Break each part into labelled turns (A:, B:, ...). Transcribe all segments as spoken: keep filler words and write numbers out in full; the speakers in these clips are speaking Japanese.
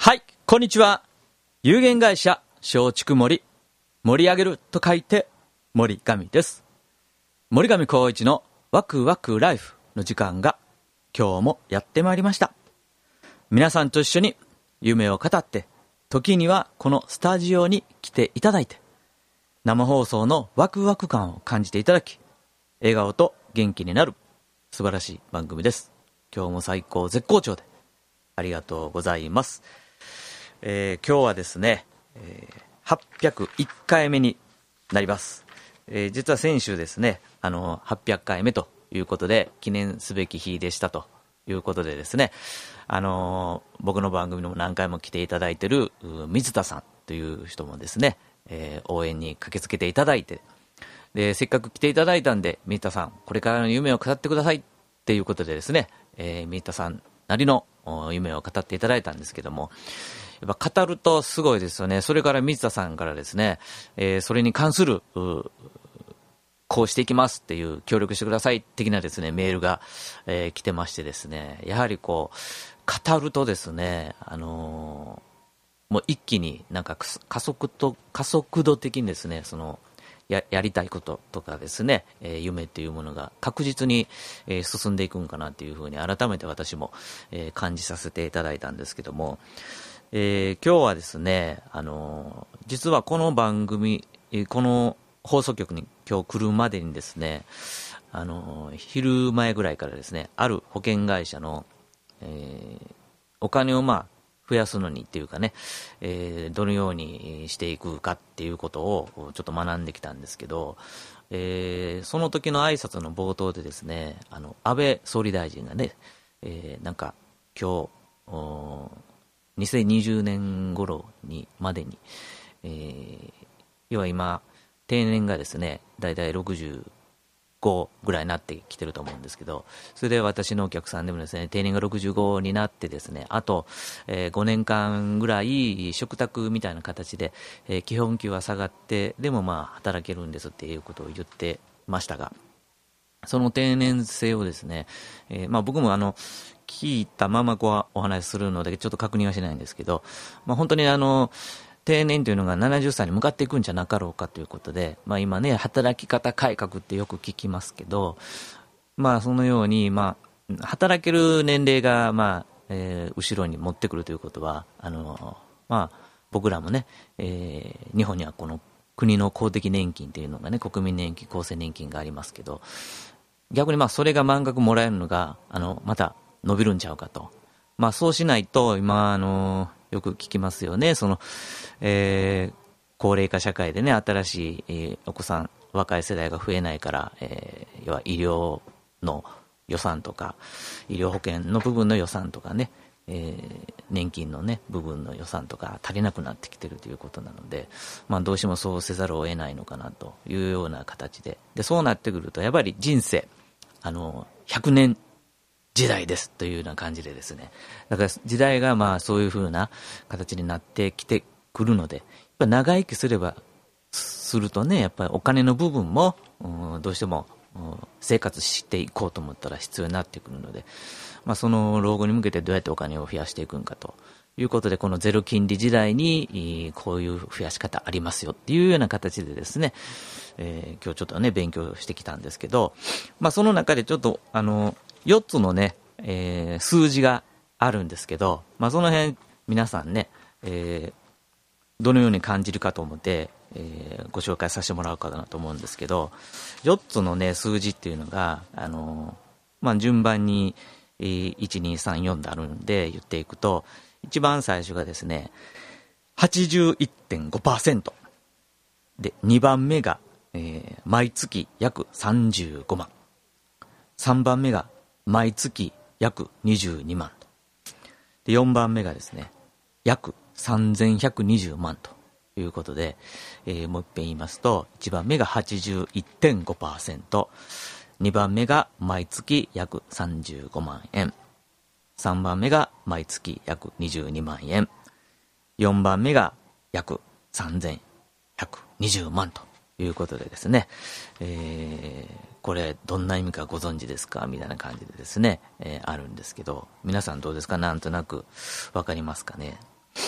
A: はい、こんにちは。有限会社松竹森、盛り上げると書いて森上です。森上光一のワクワクライフの時間が今日もやってまいりました。皆さんと一緒に夢を語って、時にはこのスタジオに来ていただいて、生放送のワクワク感を感じていただき、笑顔と元気になる素晴らしい番組です。今日も最高絶好調でありがとうございます。えー、今日はですね、えー、はっぴゃくいっかいめになります。えー、実は先週ですね、あのはっぴゃっかいめということで記念すべき日でしたということでですね、あのー、僕の番組にも何回も来ていただいている水田さんという人もですね、えー、応援に駆けつけていただいて、でせっかく来ていただいたんで、水田さんこれからの夢を語ってくださいっていうことでですね、えー、水田さんなりの夢を語っていただいたんですけども、やっぱ語るとすごいですよね。それから水田さんからですね、えー、それに関するこうしていきますっていう協力してください的なですねメールが、えー、来てましてですね、やはりこう語るとですね、あのー、もう一気になんか加速と加速度的にですね、その や, やりたいこととかですね、えー、夢っていうものが確実に、えー、進んでいくんかなっていうふうに改めて私も、えー、感じさせていただいたんですけども、えー、今日はですね、あのー、実はこの番組、この放送局に今日来るまでにですね、あのー、昼前ぐらいからですね、ある保険会社の、えー、お金をまあ増やすのにっていうかね、えー、どのようにしていくかっていうことをちょっと学んできたんですけど、えー、その時の挨拶の冒頭でですね、あの安倍総理大臣がね、えー、なんか今日にせんにじゅうねん頃にまでに、えー、要は今定年がですねだいたいろくじゅうごぐらいになってきてると思うんですけど、それで私のお客さんでもですね定年がろくじゅうごになってですね、あと、えー、ごねんかんぐらい嘱託みたいな形で、えー、基本給は下がってでもまあ働けるんですっていうことを言ってましたが、その定年制をですね、えーまあ、僕もあの聞いたままこうお話しするのでちょっと確認はしないんですけど、まあ、本当にあの定年というのがななじゅっさいに向かっていくんじゃなかろうかということで、まあ、今ね働き方改革ってよく聞きますけど、まあ、そのように、まあ、働ける年齢が、まあえー、後ろに持ってくるということはあの、まあ、僕らもね、えー、日本にはこの国の公的年金というのがね、国民年金厚生年金がありますけど、逆にまあそれが満額もらえるのがあのまた伸びるんちゃうかと、まあ、そうしないと今あのよく聞きますよね、その、えー、高齢化社会でね新しい、えー、お子さん若い世代が増えないから、えー、要は医療の予算とか医療保険の部分の予算とかね、えー、年金のね部分の予算とか足りなくなってきてるということなので、まあ、どうしてもそうせざるを得ないのかなというような形で、でそうなってくるとやっぱり人生あのひゃくねん時代ですというような感じでですね、だから時代がまあそういうふうな形になってきてくるので、やっぱ長生きすればするとね、やっぱりお金の部分も、うん、どうしても、うん、生活していこうと思ったら必要になってくるので、まあ、その老後に向けてどうやってお金を増やしていくんかということで、このゼロ金利時代にこういう増やし方ありますよっていうような形でですね、えー、今日ちょっとね勉強してきたんですけど、まあ、その中でちょっとあのよっつのね、えー、数字があるんですけど、まあ、その辺皆さんね、えー、どのように感じるかと思って、えー、ご紹介させてもらおうかなと思うんですけど、よっつのね数字っていうのがあの、まあ、順番にいちにさんよんであるんで言っていくと、一番最初がですね はちじゅういってんごパーセント で、にばんめが、えー、毎月約さんじゅうごまん、さんばんめが毎月約にじゅうにまんと、でよんばんめがですね約さんぜんひゃくにじゅうまんということで、えー、もう一遍言いますと、いちばんめが はちじゅういってんごパーセント、にばんめが毎月約さんじゅうごまんえん、さんばんめが毎月約にじゅうにまんえん、よんばんめが約さんぜんひゃくにじゅうまんということでですね、えー、これどんな意味かご存知ですかみたいな感じでですね、えー、あるんですけど、皆さんどうですか、なんとなくわかりますかね。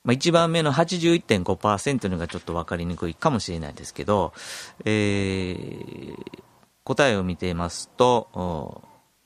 A: まあ、いちばんめの はちじゅういってんごパーセント のがちょっと分かりにくいかもしれないですけど、えー、答えを見ていますと、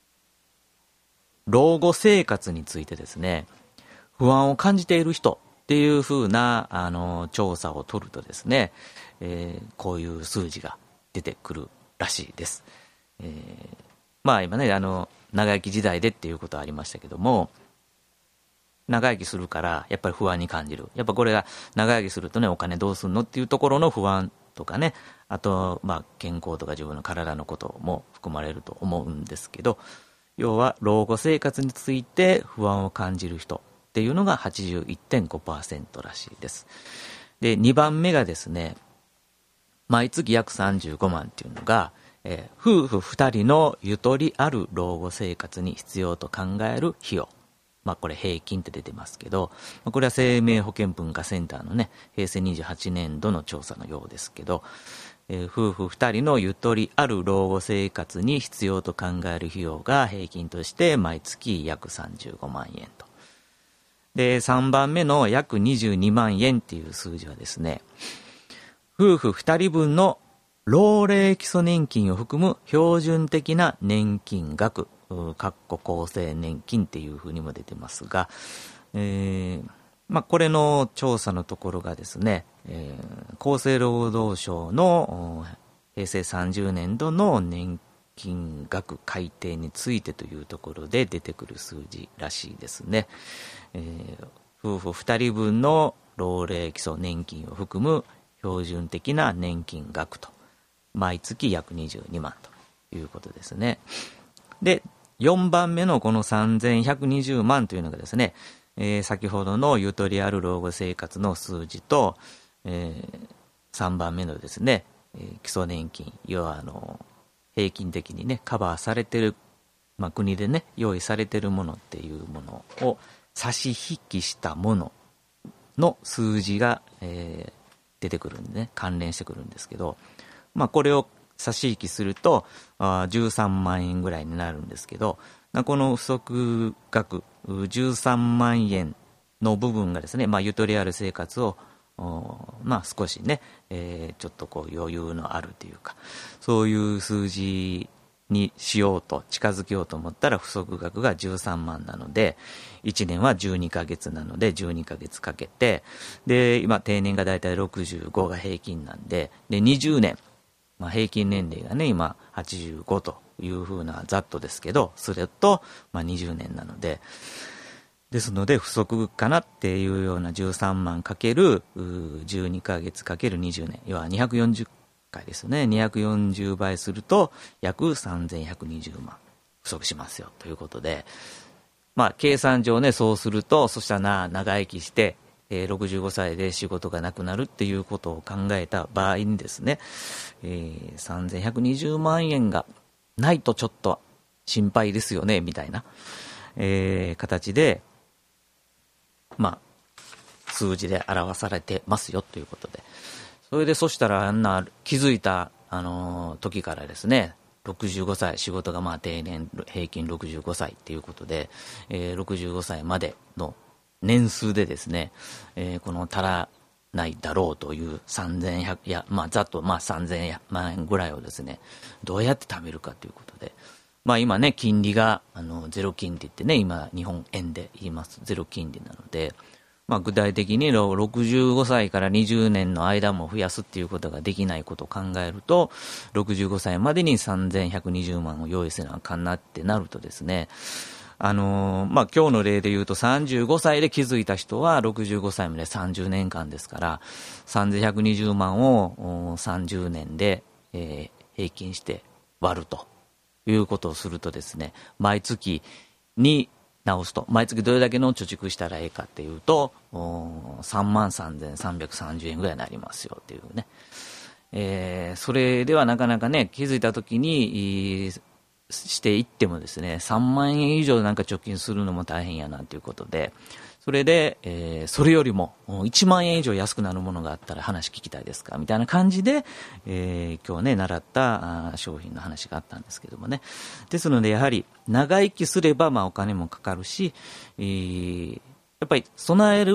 A: 老後生活についてですね、不安を感じている人っていうふうなあの調査を取るとですね、えー、こういう数字が出てくるらしいです。えー、まあ今ね、あの長生き時代でっていうことはありましたけども、長生きするからやっぱり不安に感じる。やっぱこれが長生きするとね、お金どうすんのっていうところの不安とかね、あとまあ健康とか自分の体のことも含まれると思うんですけど、要は老後生活について不安を感じる人っていうのが はちじゅういってんごパーセント らしいです。で、にばんめがですね、毎月約さんじゅうごまんっていうのが、えー、夫婦ふたりのゆとりある老後生活に必要と考える費用。まあこれ平均って出てますけど、これは生命保険文化センターのね、へいせいにじゅうはちねんどの調査のようですけど、えー、夫婦ふたりのゆとりある老後生活に必要と考える費用が平均として毎月約さんじゅうごまんえんと。で、さんばんめの約にじゅうにまんえんっていう数字はですね、夫婦ふたりぶんの老齢基礎年金を含む標準的な年金額、かっこ厚生年金っていうふうにも出てますが、えーまあ、これの調査のところがですね、えー、厚生労働省のへいせいさんじゅうねんどの年金額改定についてというところで出てくる数字らしいですね。えー、夫婦ふたりぶんの老齢基礎年金を含む標準的な年金額と、毎月約にじゅうにまんということですね。で、よんばんめのこのさんぜんひゃくにじゅうまんというのがですね、えー、先ほどのゆとりある老後生活の数字と、えー、さんばんめのですね、えー、基礎年金、要はあの平均的にねカバーされてる、まあ、国でね用意されてるものっていうものを差し引きしたものの数字が、えー、出てくるんでね、関連してくるんですけど、まあ、これを差し引きするとあじゅうさんまんえんぐらいになるんですけど、この不足額じゅうさんまんえんの部分がですね、まあ、ゆとりある生活をまあ少しね、えー、ちょっとこう余裕のあるというか、そういう数字にしようと近づけようと思ったら不足額がじゅうさんまんなので、いちねんはじゅうにかげつなのでじゅうにかげつかけて、で今定年がだいたいろくじゅうごが平均なんで、でにじゅうねん、まあ、平均年齢がね今はちじゅうごというふうなざっとですけど、それとまあにじゅうねんなので、ですので不足かなっていうようなじゅうさんまんかけるじゅうにかげつかけるにじゅうねん、要はにひゃくよんじゅっかいですね。にひゃくよんじゅうばいすると約さんぜんひゃくにじゅうまん不足しますよということで、まあ計算上ねそうすると、そしたらな長生きしてえー、ろくじゅうごさいで仕事がなくなるっていうことを考えた場合にですね、えー、さんぜんひゃくにじゅうまんえんがないとちょっと心配ですよねみたいな、えー、形でまあ数字で表されてますよということで、それでそしたらあんな気づいた、あのー、時からですね、ろくじゅうごさい、仕事がまあ定年平均ろくじゅうごさいっていうことで、えー、ろくじゅうごさいまでの年数でですね、えー、この足らないだろうというさんぜんひゃく、いや、まあ、ざっとまあさんぜんまんえんぐらいをですね、どうやって貯めるかということで、まあ今ね、金利があのゼロ金利ってね、今日本円で言いますゼロ金利なので、まあ具体的にろくじゅうごさいからにじゅうねんの間も増やすっていうことができないことを考えると、ろくじゅうごさいまでにさんぜんひゃくにじゅうまんを用意せなあかんなってなるとですね、あのー、まあ、今日の例で言うとさんじゅうごさいで気づいた人はろくじゅうごさいまでさんじゅうねんかんですから、さんぜんひゃくにじゅうまんをさんじゅうねんで、えー、平均して割るということをするとですね、毎月に直すと、毎月どれだけの貯蓄したらええかっていうと、さんまんさんぜんさんびゃくさんじゅうえんぐらいになりますよっていうね。えー、それではなかなかね、気づいたときに、していってもですね、さんまんえん以上なんか貯金するのも大変やなということで、それで、えー、それよりもいちまんえん以上安くなるものがあったら話聞きたいですかみたいな感じで、えー、今日ね習った商品の話があったんですけどもね。ですのでやはり長生きすればまあお金もかかるし、えー、やっぱり備える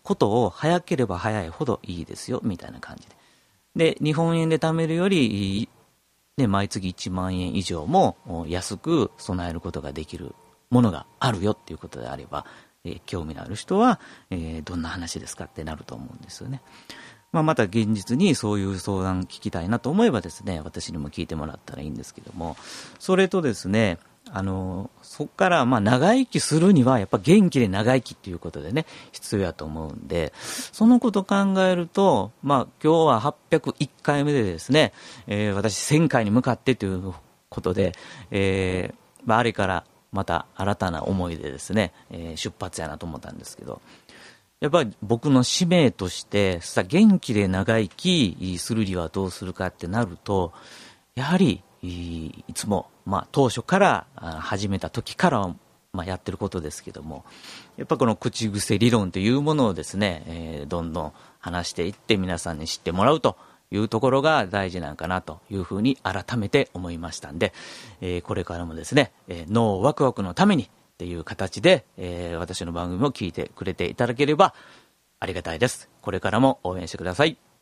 A: ことを早ければ早いほどいいですよみたいな感じで、で日本円で貯めるより、ね、毎月いちまんえん以上も安く備えることができるものがあるよっていうことであれば、えー、興味のある人は、えー、どんな話ですかってなると思うんですよね。まあ、また現実にそういう相談聞きたいなと思えばですね、私にも聞いてもらったらいいんですけども、それとですね、あのそこからまあ長生きするにはやっぱ元気で長生きっていうことでね必要やと思うんで、そのことを考えると、まあ今日ははっぴゃくいっかいめでですね、えー、私せんかいに向かってということで、えーまあ、あれからまた新たな思いでですね、えー、出発やなと思ったんですけど、やっぱり僕の使命としてさ、元気で長生きするにはどうするかってなると、やはりいつも、まあ、当初から始めた時から、まあ、やってることですけども、やっぱこの口癖理論というものをですね、えー、どんどん話していって皆さんに知ってもらうというところが大事なのかなというふうに改めて思いましたんで、えー、これからもですね、えー、脳ワクワクのためにっていう形で、えー、私の番組を聞いてくれていただければありがたいです。これからも応援してください。